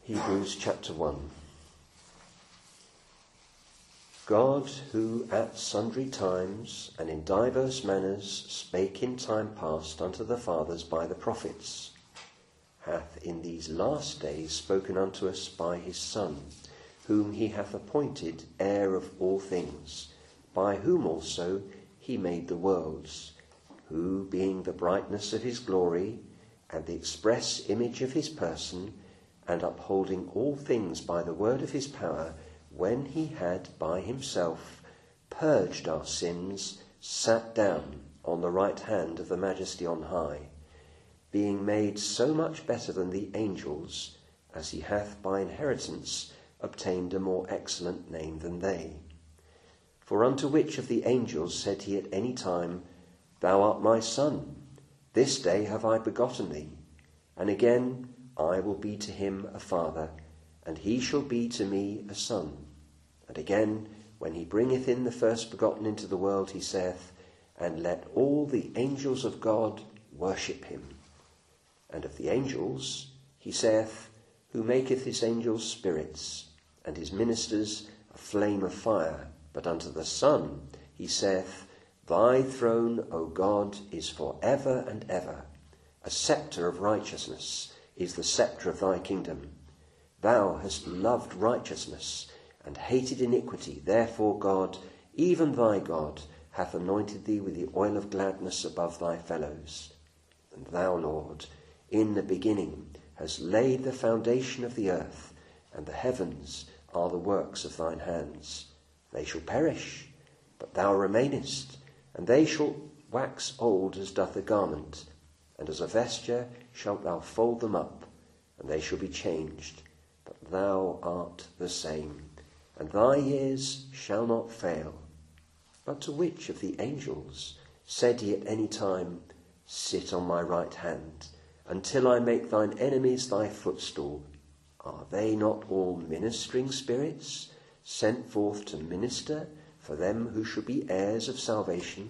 Hebrews chapter 1. God, who at sundry times and in divers manners spake in time past unto the fathers by the prophets, hath in these last days spoken unto us by his Son, whom he hath appointed heir of all things, by whom also he made the worlds, who, being the brightness of his glory and the express image of his person, and upholding all things by the word of his power, when he had by himself purged our sins, sat down on the right hand of the Majesty on high, being made so much better than the angels, as he hath by inheritance obtained a more excellent name than they. For unto which of the angels said he at any time, Thou art my Son, this day have I begotten thee? And again, I will be to him a father, and he shall be to me a son. And again, when he bringeth in the first begotten into the world, he saith, And let all the angels of God worship him. And of the angels he saith, Who maketh his angels spirits, and his ministers a flame of fire. But unto the Son he saith, Thy throne, O God, is for ever and ever. A sceptre of righteousness is the sceptre of thy kingdom. Thou hast loved righteousness and hated iniquity. Therefore God, even thy God, hath anointed thee with the oil of gladness above thy fellows. And thou, Lord, in the beginning hast laid the foundation of the earth, and the heavens are the works of thine hands. They shall perish, but thou remainest, and they shall wax old as doth a garment, and as a vesture shalt thou fold them up, and they shall be changed. But thou art the same, and thy years shall not fail. But to which of the angels said he at any time, Sit on my right hand, until I make thine enemies thy footstool? Are they not all ministering spirits, sent forth to minister for them who should be heirs of salvation?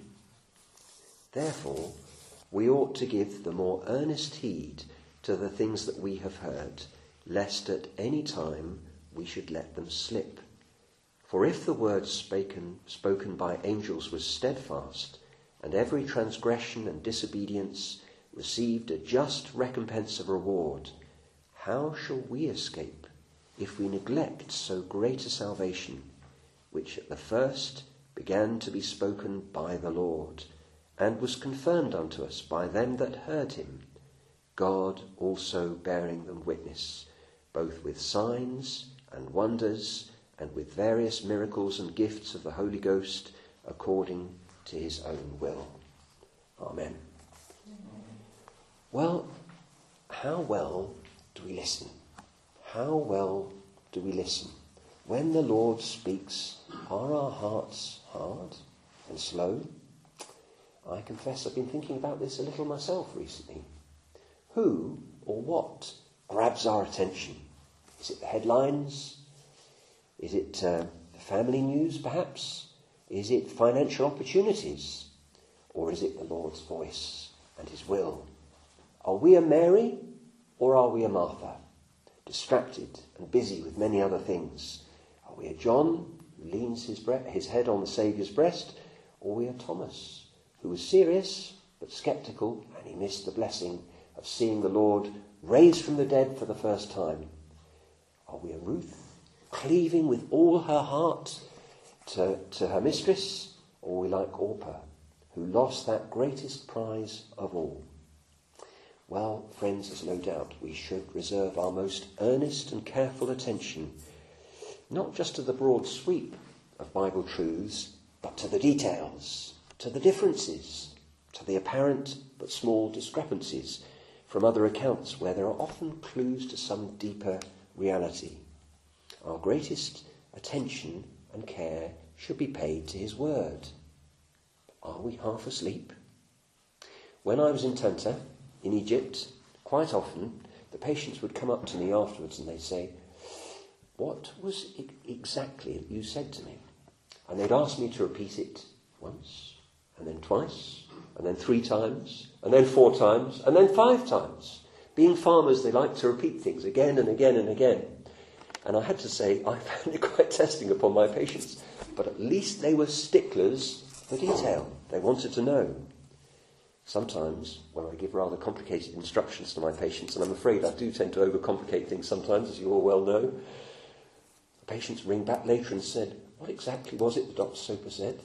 Therefore, we ought to give the more earnest heed to the things that we have heard, lest at any time we should let them slip. For if the word spoken by angels was steadfast, and every transgression and disobedience received a just recompense of reward, how shall we escape if we neglect so great a salvation, which at the first began to be spoken by the Lord, and was confirmed unto us by them that heard him, God also bearing them witness, both with signs and wonders, and with various miracles and gifts of the Holy Ghost, according to his own will. Amen. Well, how well do we listen? How well do we listen? When the Lord speaks, are our hearts hard and slow? I confess I've been thinking about this a little myself recently. Who or what grabs our attention? Is it the headlines? Is it the family news, perhaps? Is it financial opportunities? Or is it the Lord's voice and his will? Are we a Mary or are we a Martha, distracted and busy with many other things? Are we a John who leans his head on the Saviour's breast? Or are we a Thomas who was serious but sceptical, and he missed the blessing of seeing the Lord raised from the dead for the first time? Are we a Ruth, cleaving with all her heart to her mistress? Or are we like Orpah, who lost that greatest prize of all? Well, friends, there's no doubt we should reserve our most earnest and careful attention, not just to the broad sweep of Bible truths, but to the details, to the differences, to the apparent but small discrepancies from other accounts where there are often clues to some deeper reality. Our greatest attention and care should be paid to his word. Are we half asleep? When I was in Tanta, in Egypt, quite often the patients would come up to me afterwards and they'd say, What was it exactly that you said to me? And they'd ask me to repeat it once, and then twice, and then 3 times, and then 4 times, and then 5 times. Being farmers, they like to repeat things again and again and again. And I had to say, I found it quite testing upon my patients. But at least they were sticklers for detail. They wanted to know. Sometimes, when I give rather complicated instructions to my patients, and I'm afraid I do tend to overcomplicate things sometimes, as you all well know, the patients ring back later and said, what exactly was it that Dr. Soper said?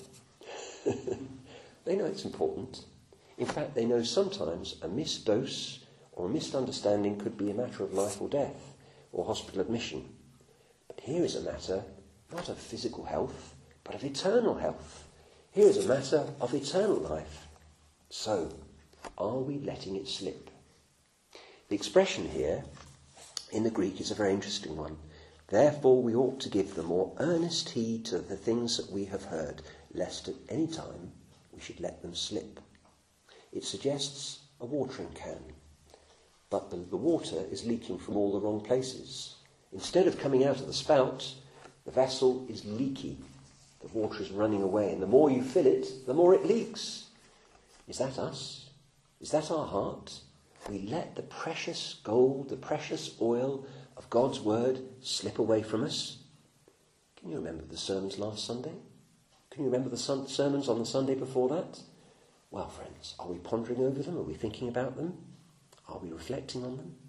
They know it's important. In fact, they know sometimes a missed dose or a misunderstanding could be a matter of life or death, or hospital admission. But here is a matter not of physical health, but of eternal health. Here is a matter of eternal life. So, are we letting it slip? The expression here in the Greek is a very interesting one. Therefore we ought to give the more earnest heed to the things that we have heard, lest at any time we should let them slip. It suggests a watering can, but the water is leaking from all the wrong places. Instead of coming out of the spout, the vessel is leaky. The water is running away, and the more you fill it, the more it leaks. Is that us? Is that our heart? We let the precious gold, the precious oil of God's word slip away from us. Can you remember the sermons last Sunday? Can you remember the sermons on the Sunday before that? Well, friends, are we pondering over them? Are we thinking about them? Are we reflecting on them?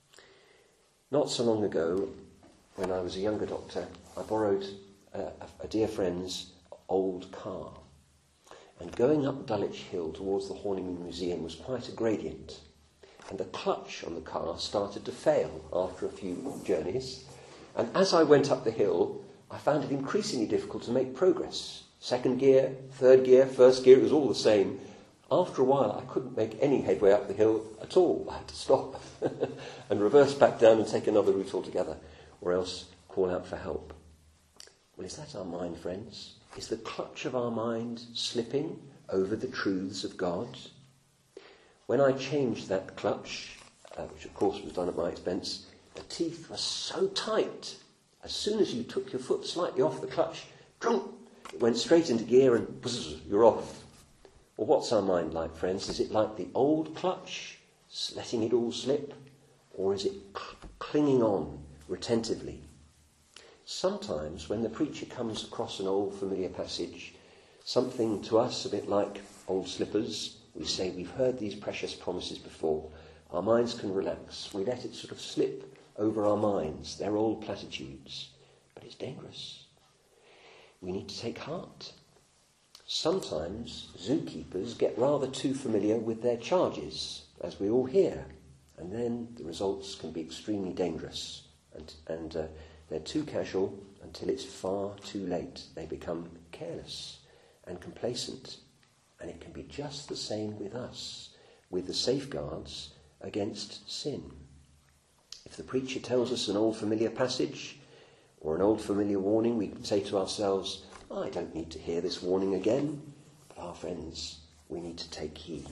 Not so long ago, when I was a younger doctor, I borrowed a dear friend's old car. And going up Dulwich Hill towards the Horniman Museum was quite a gradient. And the clutch on the car started to fail after a few journeys. And as I went up the hill, I found it increasingly difficult to make progress. Second gear, third gear, first gear, it was all the same. After a while, I couldn't make any headway up the hill at all. I had to stop and reverse back down and take another route altogether, or else call out for help. Well, is that our mind, friends? Is the clutch of our mind slipping over the truths of God? When I changed that clutch, which of course was done at my expense, the teeth were so tight. As soon as you took your foot slightly off the clutch, it went straight into gear and buzz, you're off. Well, what's our mind like, friends? Is it like the old clutch, letting it all slip? Or is it clinging on retentively? Sometimes when the preacher comes across an old familiar passage, something to us a bit like old slippers, we say we've heard these precious promises before. Our minds can relax. We let it sort of slip over our minds. They're old platitudes. But it's dangerous. We need to take heart. Sometimes zookeepers get rather too familiar with their charges, as we all hear, and then the results can be extremely dangerous. And they're too casual until it's far too late. They become careless and complacent. And it can be just the same with us, with the safeguards against sin. If the preacher tells us an old familiar passage or an old familiar warning, we can say to ourselves, I don't need to hear this warning again. But our friends, we need to take heed.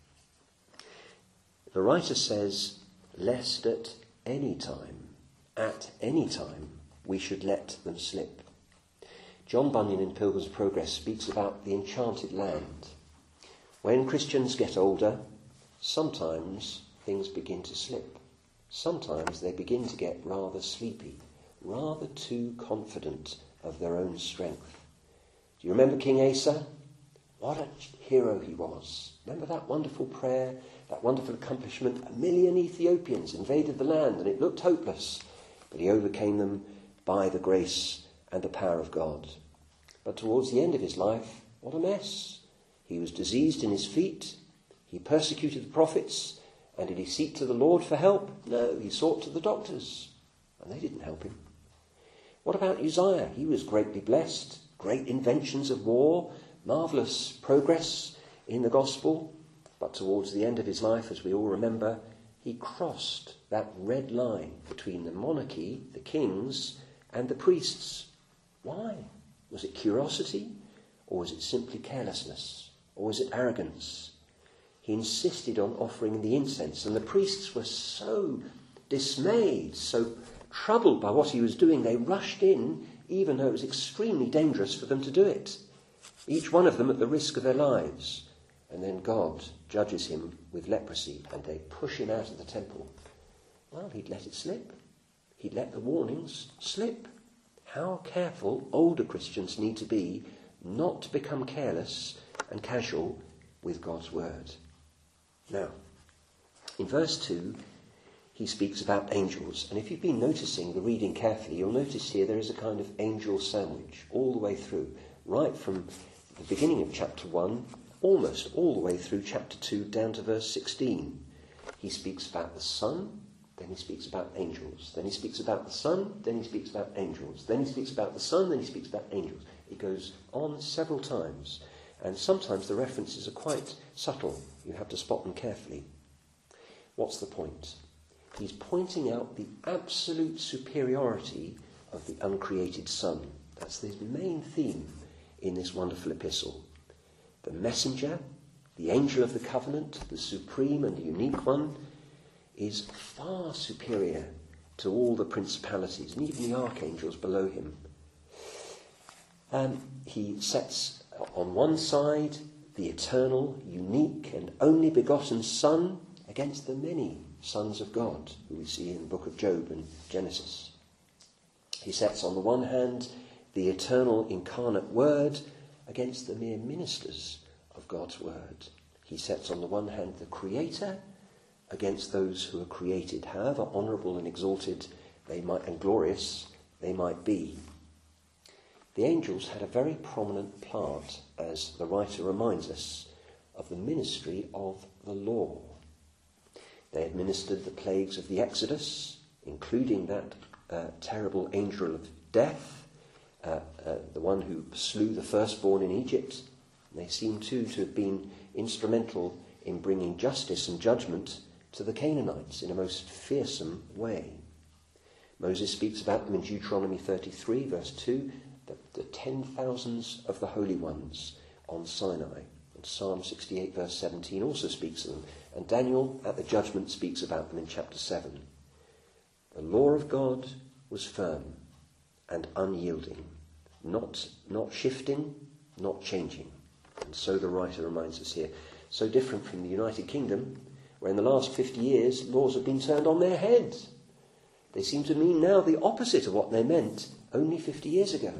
The writer says, lest at any time, we should let them slip. John Bunyan in Pilgrim's Progress speaks about the enchanted land. When Christians get older, sometimes things begin to slip. Sometimes they begin to get rather sleepy, rather too confident of their own strength. Do you remember King Asa? What a hero he was. Remember that wonderful prayer, that wonderful accomplishment? 1 million Ethiopians invaded the land and it looked hopeless, but he overcame them by the grace and the power of God. But towards the end of his life, what a mess. He was diseased in his feet. He persecuted the prophets. And did he seek to the Lord for help? No, he sought to the doctors. And they didn't help him. What about Uzziah? He was greatly blessed. Great inventions of war. Marvellous progress in the gospel. But towards the end of his life, as we all remember, he crossed that red line between the monarchy, the kings, and the priests. Why? Was it curiosity? Or was it simply carelessness? Or was it arrogance? He insisted on offering the incense, and the priests were so dismayed, so troubled by what he was doing, they rushed in, even though it was extremely dangerous for them to do it. Each one of them at the risk of their lives. And then God judges him with leprosy, and they push him out of the temple. well, he'd let it slip. He'd let the warnings slip. How careful older Christians need to be not to become careless and casual with God's word. Now, in verse 2, he speaks about angels. And if you've been noticing the reading carefully, you'll notice here there is a kind of angel sandwich all the way through, right from the beginning of chapter 1, almost all the way through chapter 2 down to verse 16. He speaks about the Son, then he speaks about angels. Then he speaks about the Son, then he speaks about angels. Then he speaks about the Son, then he speaks about angels. It goes on several times. And sometimes the references are quite subtle. You have to spot them carefully. What's the point? He's pointing out the absolute superiority of the uncreated Son. That's his main theme in this wonderful epistle. The messenger, the angel of the covenant, the supreme and unique one, is far superior to all the principalities and even the archangels below him. He sets on one side the eternal, unique and only begotten Son against the many sons of God who we see in the book of Job and Genesis. He sets on the one hand the eternal incarnate Word against the mere ministers of God's Word. He sets on the one hand the Creator against those who are created, however honourable and exalted they might and glorious they might be. The angels had a very prominent part, as the writer reminds us, of the ministry of the law. They administered the plagues of the Exodus, including that terrible angel of death, the one who slew the firstborn in Egypt. They seem too to have been instrumental in bringing justice and judgment to the Canaanites in a most fearsome way. Moses speaks about them in Deuteronomy 33, verse 2, the 10,000s of the holy ones on Sinai. And Psalm 68, verse 17 also speaks of them. And Daniel at the judgment speaks about them in chapter 7. The law of God was firm and unyielding, not shifting, not changing. And so the writer reminds us here. So different from the United Kingdom, where in the last 50 years laws have been turned on their head. They seem to mean now the opposite of what they meant only 50 years ago.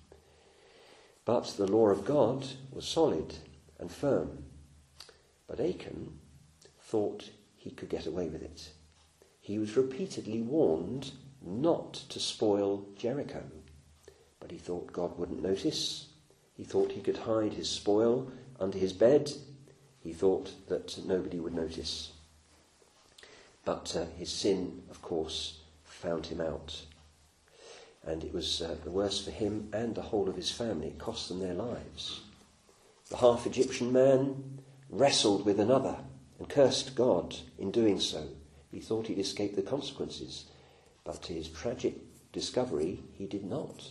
But the law of God was solid and firm. But Achan thought he could get away with it. He was repeatedly warned not to spoil Jericho. But he thought God wouldn't notice. He thought he could hide his spoil under his bed. He thought that nobody would notice. But his sin, of course, found him out. And it was the worse for him and the whole of his family. It cost them their lives. The half-Egyptian man wrestled with another and cursed God in doing so. He thought he'd escape the consequences. But to his tragic discovery, he did not.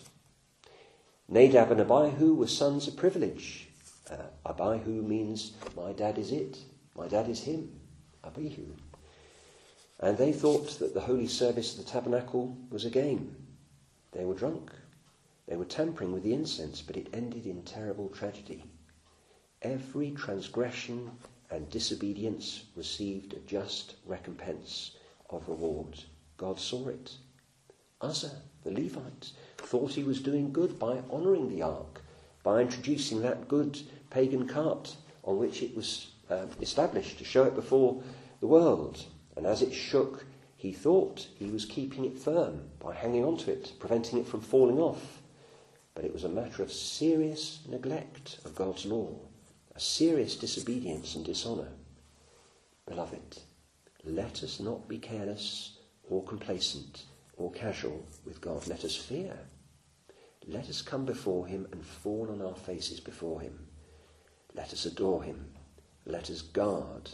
Nadab and Abihu were sons of privilege. Abihu means, my dad is it. My dad is him. Abihu. And they thought that the holy service of the tabernacle was a game. They were drunk. They were tampering with the incense, but it ended in terrible tragedy. Every transgression and disobedience received a just recompense of reward. God saw it. Uzzah, the Levite, thought he was doing good by honouring the ark, by introducing that good pagan cart on which it was established to show it before the world. And as it shook, he thought he was keeping it firm by hanging on to it, preventing it from falling off. But it was a matter of serious neglect of God's law, a serious disobedience and dishonour. Beloved, let us not be careless or complacent or casual with God. Let us fear. Let us come before him and fall on our faces before him. Let us adore him. Let us guard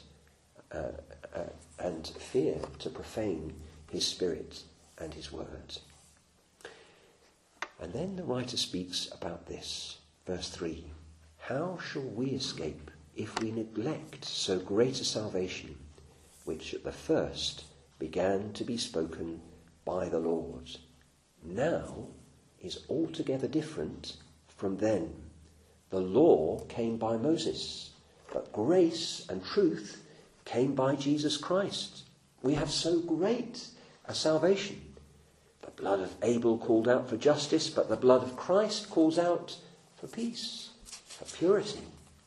and fear to profane his spirit and his word. And then the writer speaks about this. Verse 3. How shall we escape if we neglect so great a salvation, which at the first began to be spoken by the Lord, now is altogether different from then? The law came by Moses, but grace and truth came by Jesus Christ. We have so great a salvation. The blood of Abel called out for justice, but the blood of Christ calls out for peace, for purity.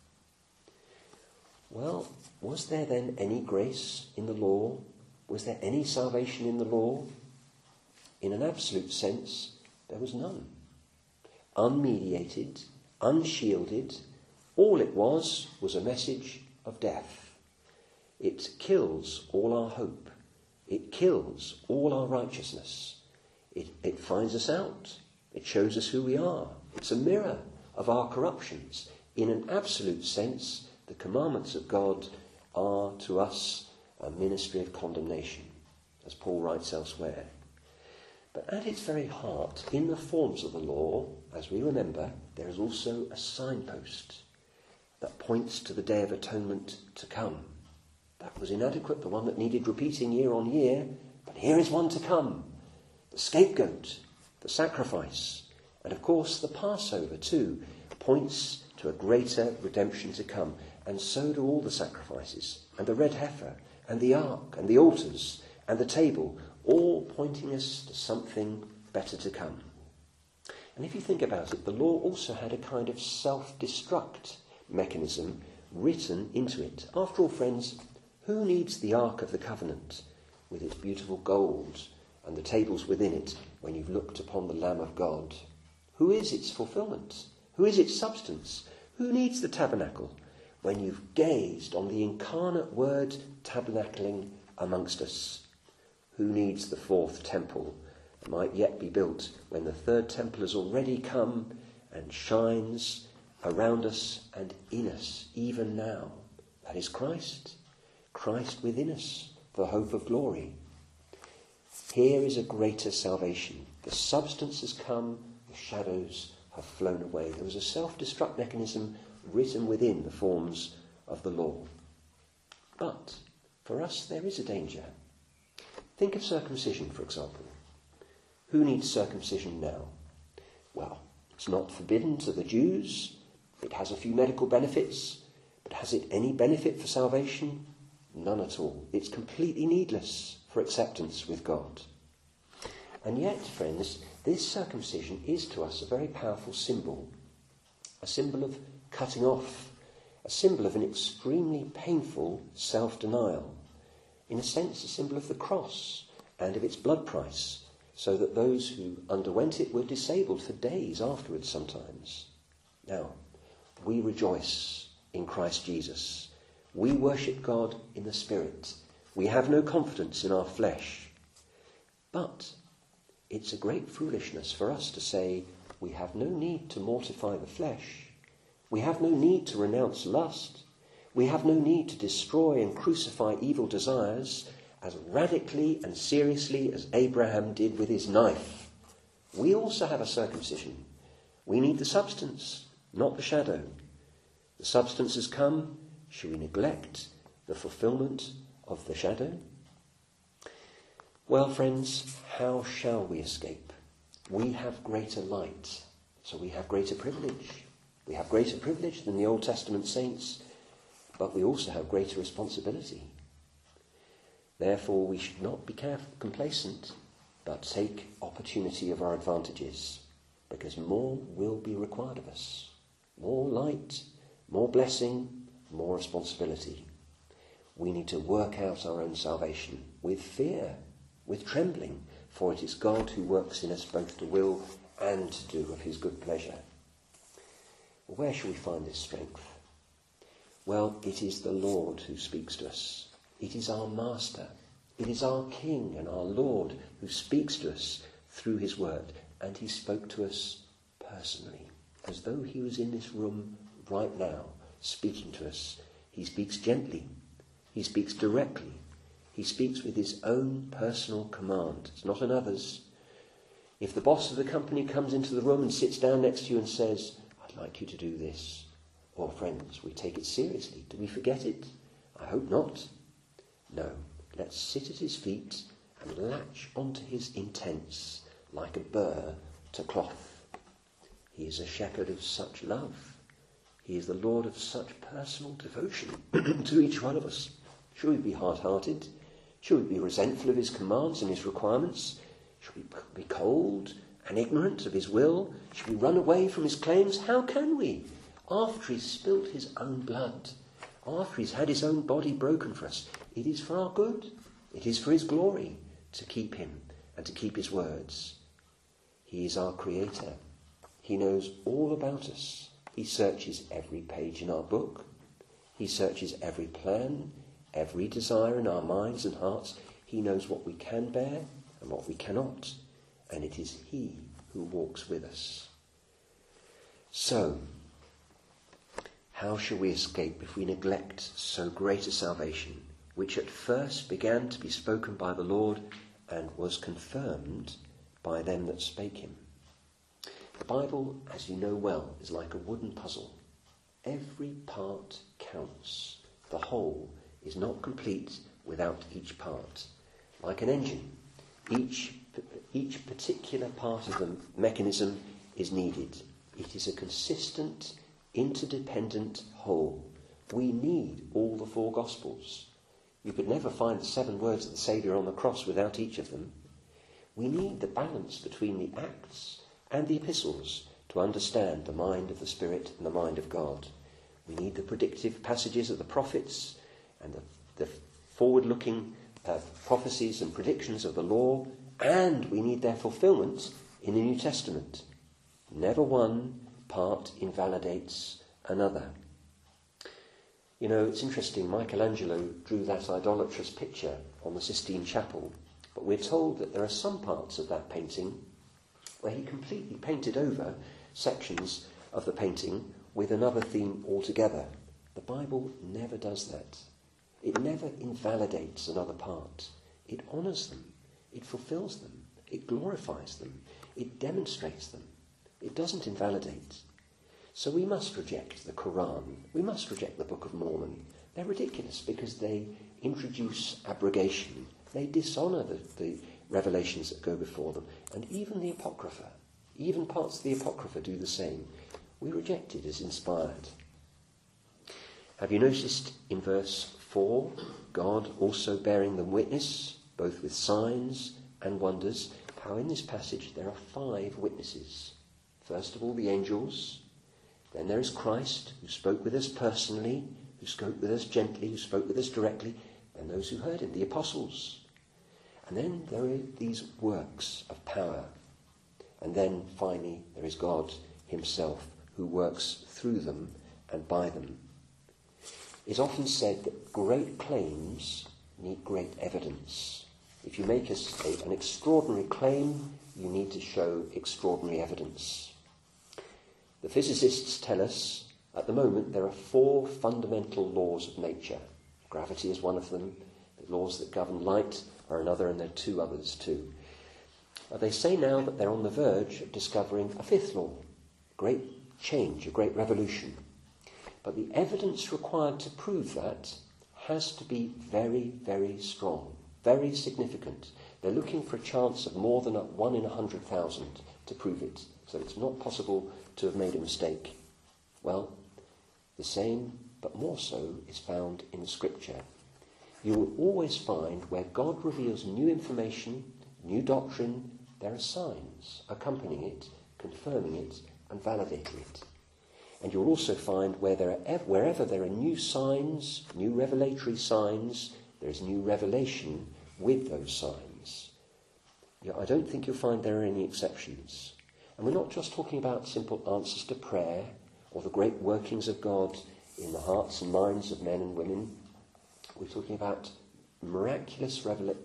Well, was there then any grace in the law? Was there any salvation in the law? In an absolute sense, there was none. Unmediated, unshielded, all it was a message of death. It kills all our hope. It kills all our righteousness. It finds us out. It shows us who we are. It's a mirror of our corruptions. In an absolute sense, the commandments of God are to us a ministry of condemnation, as Paul writes elsewhere. But at its very heart, in the forms of the law, as we remember, there is also a signpost that points to the Day of Atonement to come. That was inadequate, the one that needed repeating year on year, but here is one to come. The scapegoat, the sacrifice, and of course the Passover too, points to a greater redemption to come. And so do all the sacrifices, and the red heifer, and the ark, and the altars, and the table, all pointing us to something better to come. And if you think about it, the law also had a kind of self-destruct mechanism written into it. After all, friends, who needs the Ark of the Covenant with its beautiful gold and the tables within it when you've looked upon the Lamb of God? Who is its fulfillment? Who is its substance? Who needs the tabernacle when you've gazed on the incarnate Word tabernacling amongst us? Who needs the fourth temple that might yet be built when the third temple has already come and shines around us and in us even now? That is Christ. Christ within us, the hope of glory. Here is a greater salvation. The substance has come, the shadows have flown away. There was a self-destruct mechanism written within the forms of the law. But for us there is a danger. Think of circumcision, for example. Who needs circumcision now? Well, it's not forbidden to the Jews. It has a few medical benefits. But has it any benefit for salvation? None at all. It's completely needless for acceptance with God. And yet, friends, this circumcision is to us a very powerful symbol. A symbol of cutting off. A symbol of an extremely painful self-denial. In a sense, a symbol of the cross and of its blood price, so that those who underwent it were disabled for days afterwards sometimes. Now, we rejoice in Christ Jesus. We worship God in the Spirit. We have no confidence in our flesh. But it's a great foolishness for us to say we have no need to mortify the flesh. We have no need to renounce lust. We have no need to destroy and crucify evil desires as radically and seriously as Abraham did with his knife. We also have a circumcision. We need the substance, not the shadow. The substance has come. Shall we neglect the fulfillment of the shadow? Well, friends, how shall we escape? We have greater light, so we have greater privilege. We have greater privilege than the Old Testament saints, but we also have greater responsibility. Therefore, we should not be complacent, but take opportunity of our advantages, because more will be required of us. More light, more blessing, more responsibility. We need to work out our own salvation with fear, with trembling, for it is God who works in us both to will and to do of his good pleasure. Well, where shall we find this strength? Well, it is the Lord who speaks to us. It is our Master. It is our King and our Lord who speaks to us through his word. And he spoke to us personally, as though he was in this room right now, speaking to us. He speaks gently. He speaks directly. He speaks with his own personal command. It's not another's. If the boss of the company comes into the room and sits down next to you and says, "I'd like you to do this," well, friends, we take it seriously. Do we forget it? I hope not. No, let's sit at his feet and latch onto his intents like a burr to cloth. He is a shepherd of such love. He is the Lord of such personal devotion to each one of us. Should we be hard-hearted? Shall we be resentful of his commands and his requirements? Shall we be cold and ignorant of his will? Shall we run away from his claims? How can we? After he's spilt his own blood, after he's had his own body broken for us, it is for our good. It is for his glory to keep him and to keep his words. He is our creator. He knows all about us. He searches every page in our book. He searches every plan, every desire in our minds and hearts. He knows what we can bear and what we cannot. And it is he who walks with us. So, how shall we escape if we neglect so great a salvation, which at first began to be spoken by the Lord and was confirmed by them that spake him? The Bible, as you know well, is like a wooden puzzle. Every part counts. The whole is not complete without each part. Like an engine, each particular part of the mechanism is needed. It is a consistent, interdependent whole. We need all the four Gospels. You could never find the 7 words of the Saviour on the cross without each of them. We need the balance between the Acts and the Epistles to understand the mind of the Spirit and the mind of God. We need the predictive passages of the prophets and the forward-looking prophecies and predictions of the law, and we need their fulfilment in the New Testament. Never one part invalidates another. You know, it's interesting, Michelangelo drew that idolatrous picture on the Sistine Chapel, but we're told that there are some parts of that painting where he completely painted over sections of the painting with another theme altogether. The Bible never does that. It never invalidates another part. It honours them. It fulfills them. It glorifies them. It demonstrates them. It doesn't invalidate. So we must reject the Quran. We must reject the Book of Mormon. They're ridiculous because they introduce abrogation. They dishonour the revelations that go before them. And even the Apocrypha, even parts of the Apocrypha do the same. We reject it as inspired. Have you noticed in verse 4, God also bearing them witness, both with signs and wonders, how in this passage there are 5 witnesses. First of all, the angels. Then there is Christ, who spoke with us personally, who spoke with us gently, who spoke with us directly, and those who heard him, the apostles. And then there are these works of power. And then finally there is God himself, who works through them and by them. It's often said that great claims need great evidence. If you make an extraordinary claim, you need to show extraordinary evidence. The physicists tell us, at the moment, there are 4 fundamental laws of nature. Gravity is one of them. The laws that govern light are another, and there are 2 others too. They say now that they're on the verge of discovering a 5th law. Great change, a great revolution. But the evidence required to prove that has to be very, very strong, very significant. They're looking for a chance of more than 1 in 100,000 to prove it. So it's not possible to have made a mistake. Well, the same, but more so, is found in the Scripture. You will always find where God reveals new information, new doctrine, there are signs accompanying it, confirming it, and validating it. And you'll also find wherever there are new signs, new revelatory signs, there is new revelation with those signs. I don't think you'll find there are any exceptions. And we're not just talking about simple answers to prayer or the great workings of God in the hearts and minds of men and women. We're talking about miraculous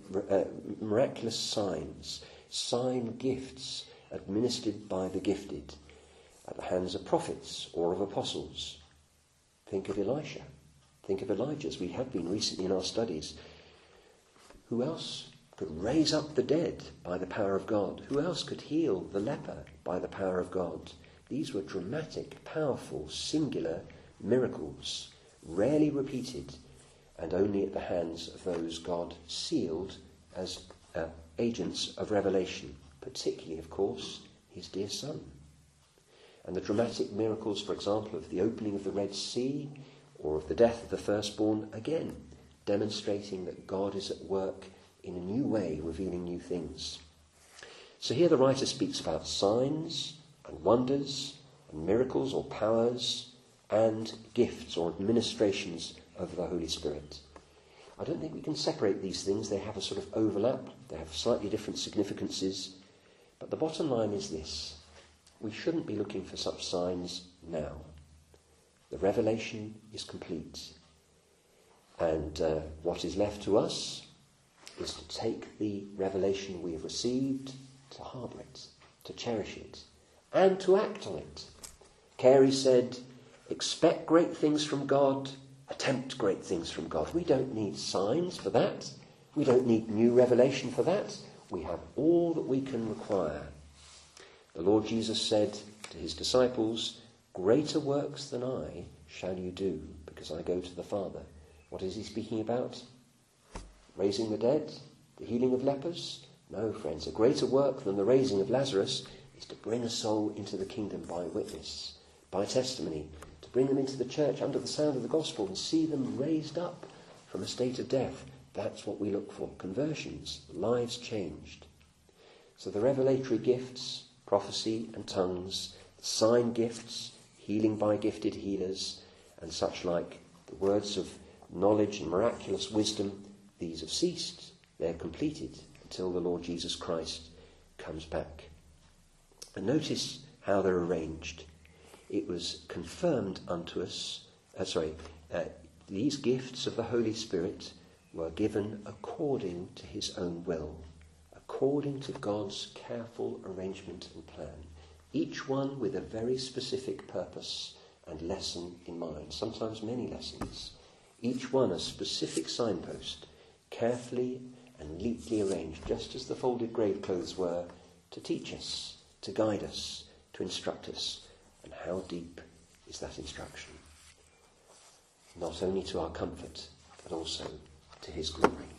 signs, sign gifts administered by the gifted at the hands of prophets or of apostles. Think of Elisha. Think of Elijah, as we have been recently in our studies. Who else could raise up the dead by the power of God? Who else could heal the leper by the power of God? These were dramatic, powerful, singular miracles, rarely repeated, and only at the hands of those God sealed as agents of revelation, particularly, of course, his dear Son. And the dramatic miracles, for example, of the opening of the Red Sea or of the death of the firstborn, again, demonstrating that God is at work in a new way, revealing new things. So here the writer speaks about signs and wonders and miracles or powers and gifts or administrations of the Holy Spirit. I don't think we can separate these things. They have a sort of overlap. They have slightly different significances. But the bottom line is this. We shouldn't be looking for such signs now. The revelation is complete. And what is left to us is to take the revelation we have received, to harbour it, to cherish it, and to act on it. Carey said, expect great things from God, attempt great things from God. We don't need signs for that. We don't need new revelation for that. We have all that we can require. The Lord Jesus said to his disciples, greater works than I shall you do, because I go to the Father. What is he speaking about? Raising the dead? The healing of lepers? No, friends, a greater work than the raising of Lazarus is to bring a soul into the kingdom by witness, by testimony, to bring them into the church under the sound of the gospel and see them raised up from a state of death. That's what we look for. Conversions, lives changed. So the revelatory gifts, prophecy and tongues, the sign gifts, healing by gifted healers, and such like, the words of knowledge and miraculous wisdom, these have ceased. They're completed until the Lord Jesus Christ comes back. And notice how they're arranged. It was confirmed unto us, these gifts of the Holy Spirit were given according to his own will, according to God's careful arrangement and plan, each one with a very specific purpose and lesson in mind, sometimes many lessons, each one a specific signpost, carefully and neatly arranged, just as the folded grave clothes were, to teach us, to guide us, to instruct us. And how deep is that instruction? Not only to our comfort, but also to his glory.